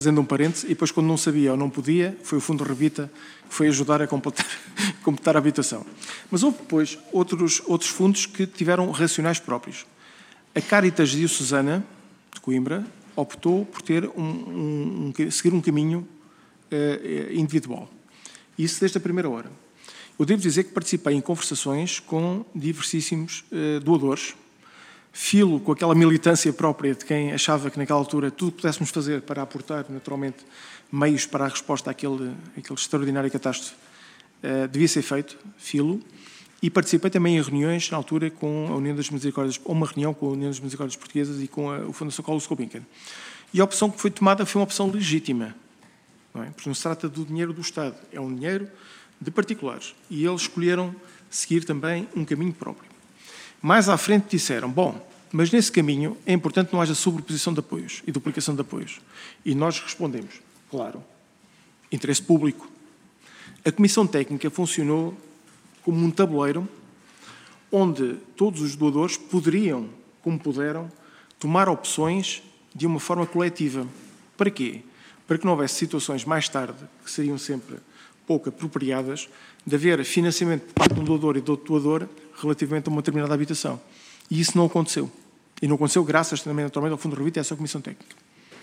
Fazendo um parêntese, e depois quando não sabia ou não podia, foi o Fundo Revita que foi ajudar a completar a habitação. Mas houve depois outros fundos que tiveram racionais próprios. A Caritas Diocesana de Coimbra optou por ter seguir um caminho individual. Isso desde a primeira hora. Eu devo dizer que participei em conversações com diversíssimos doadores, filo com aquela militância própria de quem achava que naquela altura tudo o que pudéssemos fazer para aportar naturalmente meios para a resposta àquele extraordinário catástrofe devia ser feito, filo, e participei também em reuniões na altura com a União das Misericórdias, ou uma reunião com a União das Misericórdias Portuguesas e com a Fundação Carlos Gulbenkian. E a opção que foi tomada foi uma opção legítima, não é? Porque não se trata do dinheiro do Estado, é um dinheiro de particulares. E eles escolheram seguir também um caminho próprio. Mais à frente disseram, bom, mas nesse caminho é importante que não haja sobreposição de apoios e duplicação de apoios. E nós respondemos, claro, interesse público. A Comissão Técnica funcionou como um tabuleiro onde todos os doadores poderiam, como puderam, tomar opções de uma forma coletiva. Para quê? Para que não houvesse situações mais tarde, que seriam sempre pouco apropriadas, de haver financiamento por parte de um doador e de outro doador relativamente a uma determinada habitação. E isso não aconteceu. E não aconteceu graças também, naturalmente, ao Fundo Revita e à sua Comissão Técnica.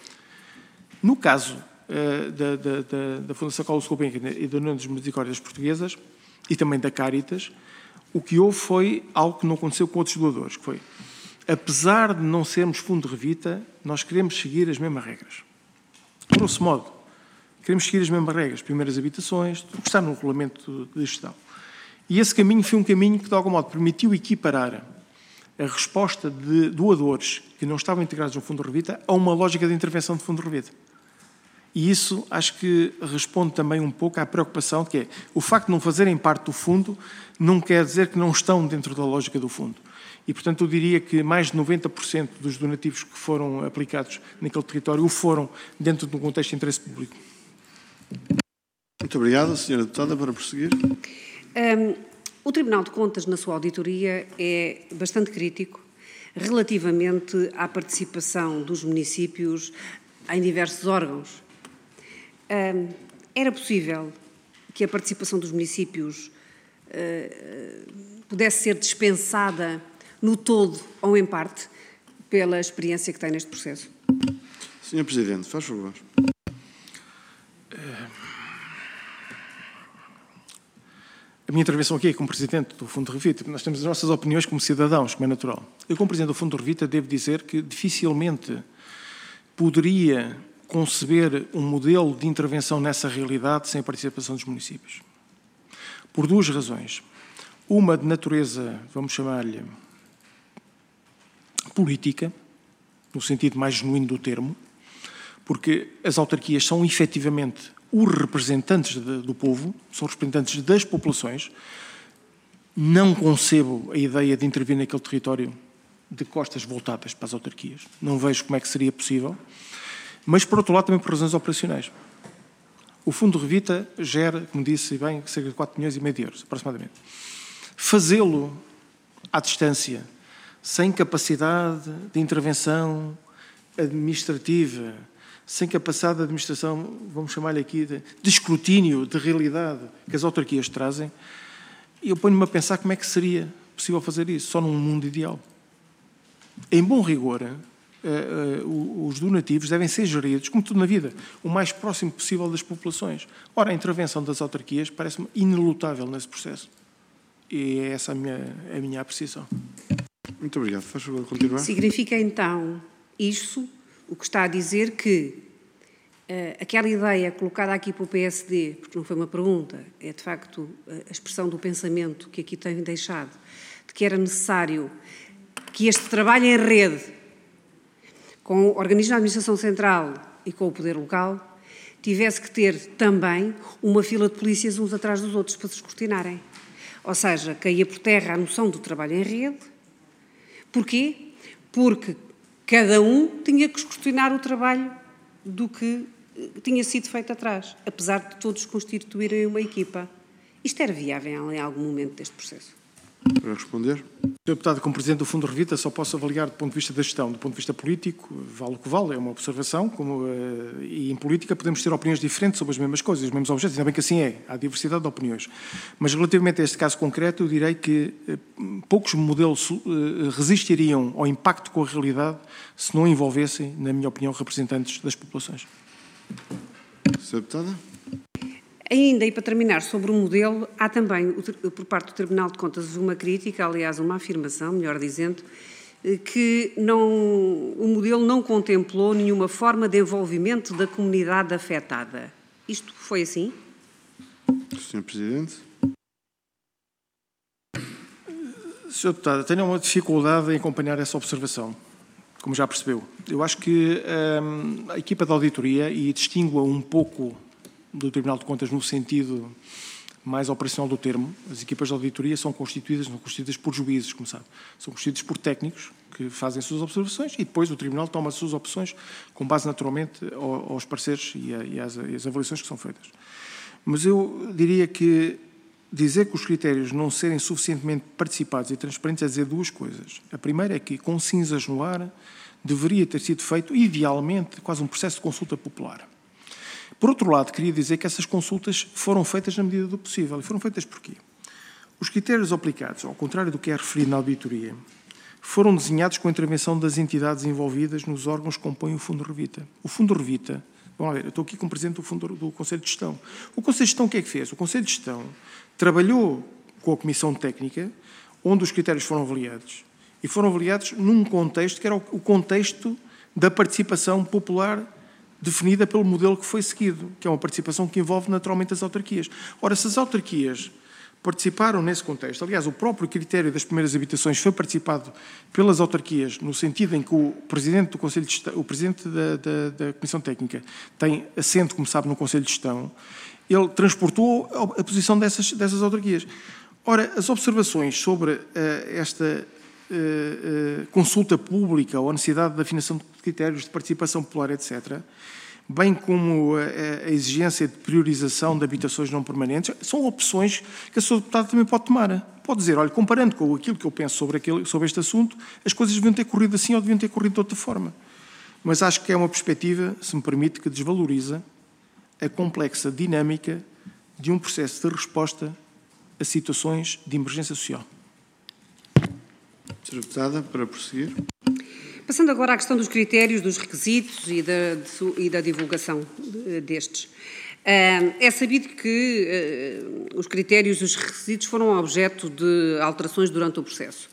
No caso da Fundação Carlos Gulbenkian e da União das Misericórdias Portuguesas e também da Caritas, o que houve foi algo que não aconteceu com outros doadores, que foi, apesar de não sermos Fundo Revita, nós queremos seguir as mesmas regras. Grosso modo, queremos seguir as mesmas regras, primeiras habitações, tudo que está no regulamento de gestão. E esse caminho foi um caminho que, de algum modo, permitiu equiparar a resposta de doadores que não estavam integrados no Fundo Revita a uma lógica de intervenção de Fundo Revita. E isso acho que responde também um pouco à preocupação de que é o facto de não fazerem parte do fundo não quer dizer que não estão dentro da lógica do fundo. E, portanto, eu diria que mais de 90% dos donativos que foram aplicados naquele território o foram dentro de um contexto de interesse público. Muito obrigado, Sra. Deputada, para prosseguir. O Tribunal de Contas, na sua auditoria, é bastante crítico relativamente à participação dos municípios em diversos órgãos. Era possível que a participação dos municípios pudesse ser dispensada no todo ou em parte pela experiência que tem neste processo? Sr. Presidente, faz favor. A minha intervenção aqui é como Presidente do Fundo Revita, porque nós temos as nossas opiniões como cidadãos, como é natural. Eu, como Presidente do Fundo Revita, devo dizer que dificilmente poderia conceber um modelo de intervenção nessa realidade sem a participação dos municípios. Por duas razões. Uma de natureza, vamos chamar-lhe, política, no sentido mais genuíno do termo, porque as autarquias são efetivamente os representantes do povo, são representantes das populações. Não concebo a ideia de intervir naquele território de costas voltadas para as autarquias. Não vejo como é que seria possível. Mas, por outro lado, também por razões operacionais. O Fundo Revita gera, como disse bem, cerca de 4,5 milhões de euros, aproximadamente. Fazê-lo à distância, sem capacidade de intervenção administrativa, sem capacidade de administração, vamos chamar-lhe aqui, de escrutínio, de realidade que as autarquias trazem, eu ponho-me a pensar como é que seria possível fazer isso, só num mundo ideal. Em bom rigor, os donativos devem ser geridos, como tudo na vida, o mais próximo possível das populações. Ora, a intervenção das autarquias parece-me inelutável nesse processo. E é essa a minha apreciação. Muito obrigado. Faz favor, continuar. Significa, então, isso, o que está a dizer que aquela ideia colocada aqui pelo PSD, porque não foi uma pergunta, é de facto a expressão do pensamento que aqui tem deixado, de que era necessário que este trabalho em rede com o organismo da administração central e com o poder local tivesse que ter também uma fila de polícias uns atrás dos outros para se escrutinarem. Ou seja, caía por terra a noção do trabalho em rede. Porquê? Porque cada um tinha que escrutinar o trabalho do que tinha sido feito atrás, apesar de todos constituírem uma equipa. Isto era viável em algum momento deste processo? Para responder. Sr. Deputado, como Presidente do Fundo Revita, só posso avaliar do ponto de vista da gestão. Do ponto de vista político, vale o que vale, é uma observação, e em política podemos ter opiniões diferentes sobre as mesmas coisas, os mesmos objetos, ainda bem que assim é, há diversidade de opiniões. Mas relativamente a este caso concreto, eu direi que poucos modelos resistiriam ao impacto com a realidade se não envolvessem, na minha opinião, representantes das populações. Sra. Deputada. Ainda, e para terminar, sobre o modelo, há também, por parte do Tribunal de Contas, uma crítica, aliás, uma afirmação, melhor dizendo, que o modelo não contemplou nenhuma forma de envolvimento da comunidade afetada. Isto foi assim? Sr. Presidente. Sr. Deputado, tenho uma dificuldade em acompanhar essa observação, como já percebeu. Eu acho que a equipa de auditoria, e distingo-a um pouco do Tribunal de Contas no sentido mais operacional do termo, as equipas de auditoria são constituídas por juízes, como sabe. São constituídas por técnicos que fazem suas observações e depois o Tribunal toma as suas opções com base naturalmente aos pareceres e às avaliações que são feitas. Mas eu diria que dizer que os critérios não serem suficientemente participados e transparentes é dizer duas coisas. A primeira é que, com cinzas no ar, deveria ter sido feito, idealmente, quase um processo de consulta popular. Por outro lado, queria dizer que essas consultas foram feitas na medida do possível. E foram feitas porquê? Os critérios aplicados, ao contrário do que é referido na auditoria, foram desenhados com a intervenção das entidades envolvidas nos órgãos que compõem o Fundo Revita. O Fundo Revita, vamos lá ver, eu estou aqui como Presidente do Conselho de Gestão. O Conselho de Gestão o que é que fez? O Conselho de Gestão trabalhou com a Comissão Técnica, onde os critérios foram avaliados. E foram avaliados num contexto que era o contexto da participação popular definida pelo modelo que foi seguido, que é uma participação que envolve naturalmente as autarquias. Ora, se as autarquias participaram nesse contexto, aliás, o próprio critério das primeiras habitações foi participado pelas autarquias, no sentido em que o Presidente do Conselho de Gestão, o Presidente da Comissão Técnica tem assento, como sabe, no Conselho de Gestão, ele transportou a posição dessas autarquias. Ora, as observações sobre esta consulta pública ou a necessidade da afinação de critérios de participação popular, etc., bem como a exigência de priorização de habitações não permanentes, são opções que a Sra. Deputada também pode tomar. Pode dizer, olha, comparando com aquilo que eu penso sobre este assunto, as coisas deviam ter corrido assim ou deviam ter corrido de outra forma. Mas acho que é uma perspectiva, se me permite, que desvaloriza a complexa dinâmica de um processo de resposta a situações de emergência social. Sra. Deputada, para prosseguir. Passando agora à questão dos critérios, dos requisitos e da divulgação destes. É sabido que os critérios e os requisitos foram objeto de alterações durante o processo.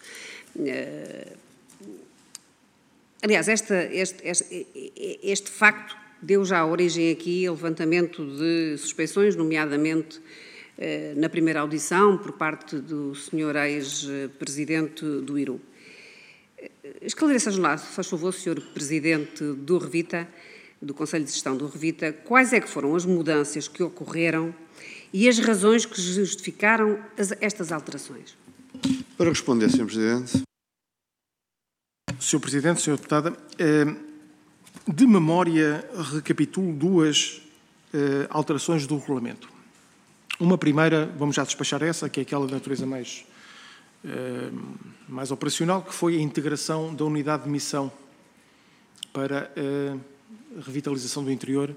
Aliás, este facto deu já origem aqui a levantamento de suspeições, nomeadamente na primeira audição por parte do Sr. ex-presidente do IRU. Esclareça-nos lá, faz favor, Sr. Presidente do Revita, do Conselho de Gestão do Revita, quais é que foram as mudanças que ocorreram e as razões que justificaram estas alterações. Para responder, Sr. Presidente. Sr. Presidente, Sra. Deputada, de memória recapitulo duas alterações do regulamento. Uma primeira, vamos já despachar essa, que é aquela de natureza mais operacional, que foi a integração da unidade de missão para a revitalização do interior,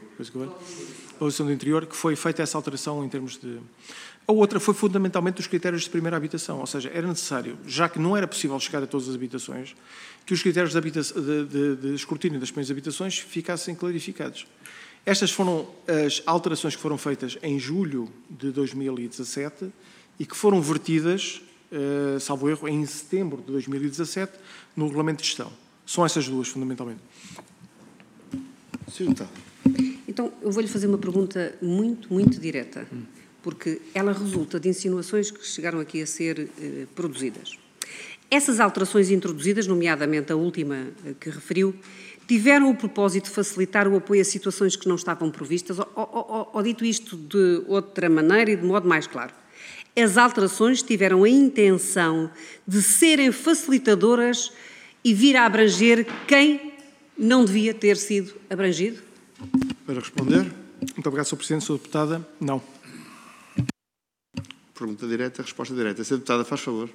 que foi feita essa alteração em termos de... A outra foi fundamentalmente os critérios de primeira habitação, ou seja, era necessário, já que não era possível chegar a todas as habitações, que os critérios de escrutínio das primeiras habitações ficassem clarificados. Estas foram as alterações que foram feitas em julho de 2017 e que foram vertidas, salvo erro, em setembro de 2017, no Regulamento de Gestão. São essas duas, fundamentalmente. Sr. Deputado. Então, eu vou-lhe fazer uma pergunta muito direta, porque ela resulta de insinuações que chegaram aqui a ser produzidas. Essas alterações introduzidas, nomeadamente a última que referiu, tiveram o propósito de facilitar o apoio a situações que não estavam previstas, ou dito isto de outra maneira e de modo mais claro. As alterações tiveram a intenção de serem facilitadoras e vir a abranger quem não devia ter sido abrangido? Para responder. Muito obrigado, Sr. Presidente. Sra. Deputada, não. pergunta direta, resposta direta. Sra. Deputada, faz favor.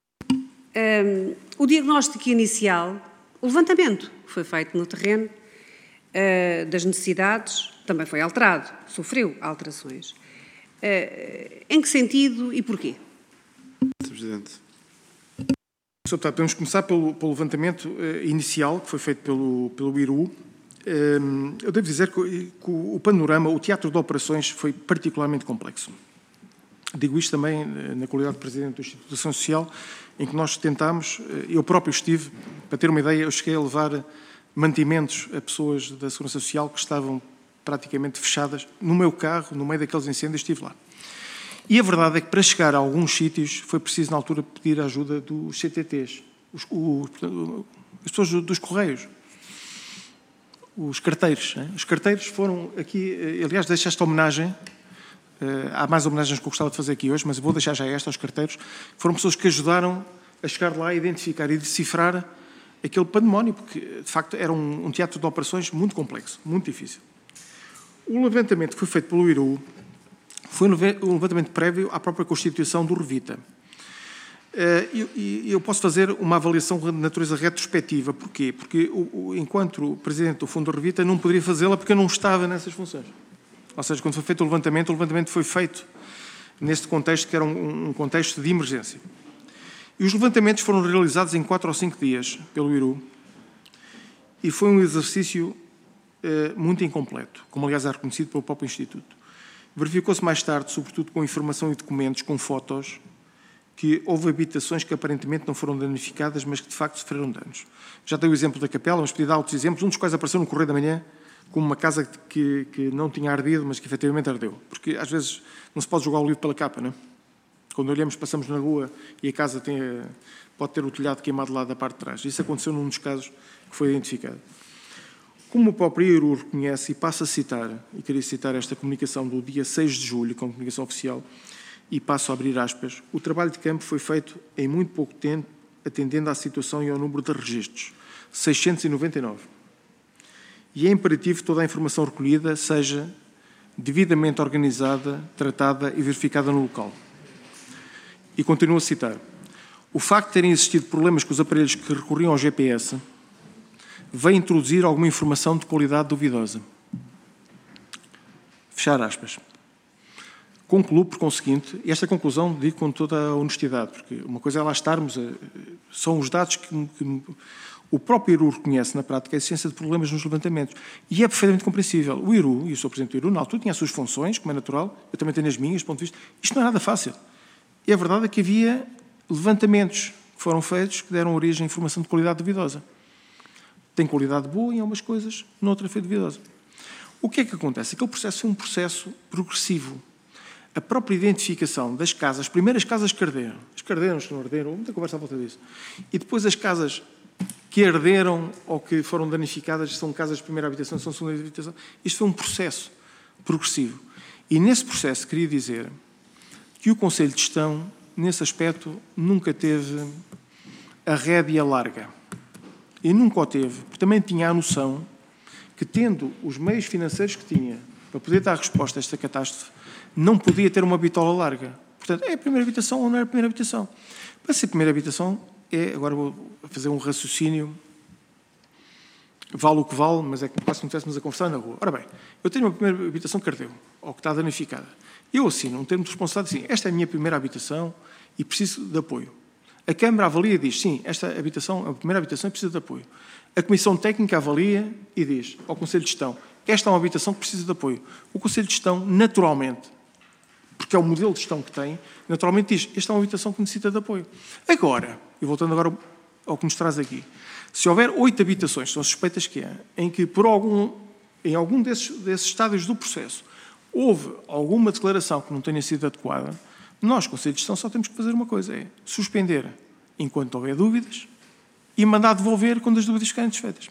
O diagnóstico inicial, o levantamento que foi feito no terreno das necessidades, também foi alterado, sofreu alterações. Em que sentido e porquê? Sr. Presidente. Sr. Deputado, podemos começar pelo levantamento inicial, que foi feito pelo IRU. Eu devo dizer que o panorama, o teatro de operações foi particularmente complexo. Digo isto também na qualidade de Presidente do Instituto de Ação Social, em que nós tentámos, eu próprio estive, para ter uma ideia, eu cheguei a levar mantimentos a pessoas da Segurança Social que estavam praticamente fechadas no meu carro, no meio daqueles incêndios, estive lá. E a verdade é que para chegar a alguns sítios foi preciso, na altura, pedir a ajuda dos CTTs, as pessoas dos Correios, os carteiros. Os carteiros foram aqui, aliás, deixo esta homenagem, há mais homenagens que eu gostava de fazer aqui hoje, mas vou deixar já esta aos carteiros, foram pessoas que ajudaram a chegar lá, a identificar e decifrar aquele pandemónio, porque, de facto, era um teatro de operações muito complexo, muito difícil. O levantamento que foi feito pelo IRU foi um levantamento prévio à própria constituição do Revita. Eu posso fazer uma avaliação de natureza retrospectiva. Porquê? Porque, enquanto Presidente do Fundo do Revita, não poderia fazê-la porque eu não estava nessas funções. Ou seja, quando foi feito o levantamento foi feito neste contexto, que era um contexto de emergência. E os levantamentos foram realizados em 4 ou 5 dias pelo IRU e foi um exercício muito incompleto, como aliás é reconhecido pelo próprio Instituto. Verificou-se mais tarde, sobretudo com informação e documentos, com fotos, que houve habitações que aparentemente não foram danificadas, mas que de facto sofreram danos. Já dei o exemplo da capela, mas podia dar outros exemplos, um dos quais apareceu no Correio da Manhã, como uma casa que não tinha ardido, mas que efetivamente ardeu. Porque às vezes não se pode jogar o livro pela capa, não é? Quando olhamos, passamos na rua e a casa pode ter o telhado queimado lá da parte de trás. Isso aconteceu num dos casos que foi identificado. Como o próprio IRU reconhece, e passo a citar, e queria citar esta comunicação do dia 6 de julho, com a comunicação oficial, e passo a abrir aspas, o trabalho de campo foi feito em muito pouco tempo, atendendo à situação e ao número de registros, 699. E é imperativo que toda a informação recolhida seja devidamente organizada, tratada e verificada no local. E continuo a citar. O facto de terem existido problemas com os aparelhos que recorriam ao GPS veio introduzir alguma informação de qualidade duvidosa. Fechar aspas. Concluo, por conseguinte, e esta conclusão digo com toda a honestidade, porque uma coisa é lá estarmos, são os dados que o próprio IRU reconhece na prática a existência de problemas nos levantamentos. E é perfeitamente compreensível. O IRU, e eu sou Presidente do IRU, na altura tinha as suas funções, como é natural, eu também tenho as minhas, do ponto de vista. Isto não é nada fácil. E a verdade é que havia levantamentos que foram feitos que deram origem a informação de qualidade duvidosa. Tem qualidade boa em algumas coisas, noutra foi duvidosa. O que é que acontece? Aquele processo foi um processo progressivo. A própria identificação das casas, as primeiras casas que arderam, as que arderam, as que não arderam, muita conversa à volta disso, e depois as casas que arderam ou que foram danificadas, são casas de primeira habitação, são segunda habitação, isto foi um processo progressivo. E nesse processo queria dizer que o Conselho de Gestão, nesse aspecto, nunca teve a rédea larga. E nunca o teve, porque também tinha a noção que, tendo os meios financeiros que tinha para poder dar resposta a esta catástrofe, não podia ter uma bitola larga. Portanto, é a primeira habitação ou não é a primeira habitação? Para ser a primeira habitação, agora vou fazer um raciocínio, vale o que vale, mas é quase como se estivéssemos a conversar na rua. Ora bem, eu tenho uma primeira habitação que ardeu, ou que está danificada. Eu assino um termo de responsabilidade, assim, esta é a minha primeira habitação e preciso de apoio. A Câmara avalia e diz, sim, esta habitação, a primeira habitação precisa de apoio. A Comissão Técnica avalia e diz ao Conselho de Gestão, esta é uma habitação que precisa de apoio. O Conselho de Gestão, naturalmente, porque é o modelo de gestão que tem, naturalmente diz, esta é uma habitação que necessita de apoio. Agora, e voltando agora ao que nos traz aqui, se houver 8 habitações, são suspeitas que há, em que em algum desses estádios do processo houve alguma declaração que não tenha sido adequada, nós, Conselho de Gestão, só temos que fazer uma coisa, é suspender enquanto houver dúvidas e mandar devolver quando as dúvidas ficarem desfeitas.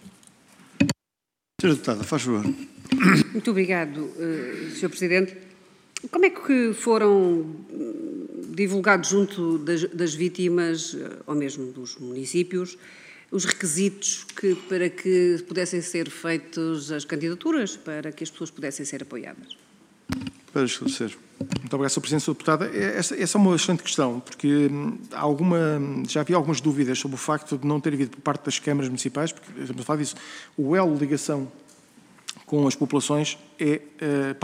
Sra. Deputada, faz favor. Muito obrigado, Sr. Presidente. Como é que foram divulgados junto das vítimas, ou mesmo dos municípios, os requisitos para que pudessem ser feitas as candidaturas, para que as pessoas pudessem ser apoiadas? Para esclarecer. Muito obrigado, Sr. Presidente. Sra. Deputada, essa é uma excelente questão, porque já havia algumas dúvidas sobre o facto de não ter havido por parte das câmaras municipais, porque estamos a falar disso, o elo de ligação com as populações